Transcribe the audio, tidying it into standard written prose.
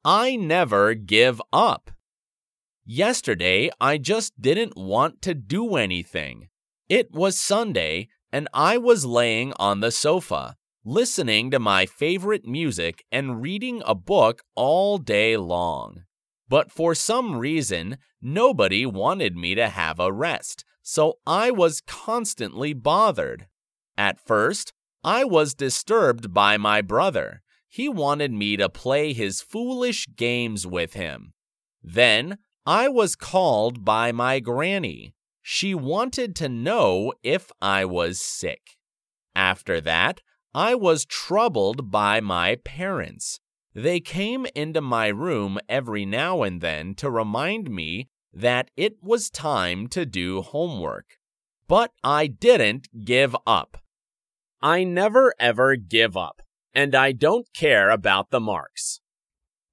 I never give up. Yesterday, I just didn't want to do anything. It was Sunday, and I was laying on the sofa, listening to my favorite music and reading a book all day long. But for some reason, nobody wanted me to have a rest, so I was constantly bothered. At first, I was disturbed by my brother. He wanted me to play his foolish games with him. Then, I was called by my granny. She wanted to know if I was sick. After that, I was troubled by my parents. They came into my room every now and then to remind me that it was time to do homework. But I didn't give up. I never ever give up, and I don't care about the marks.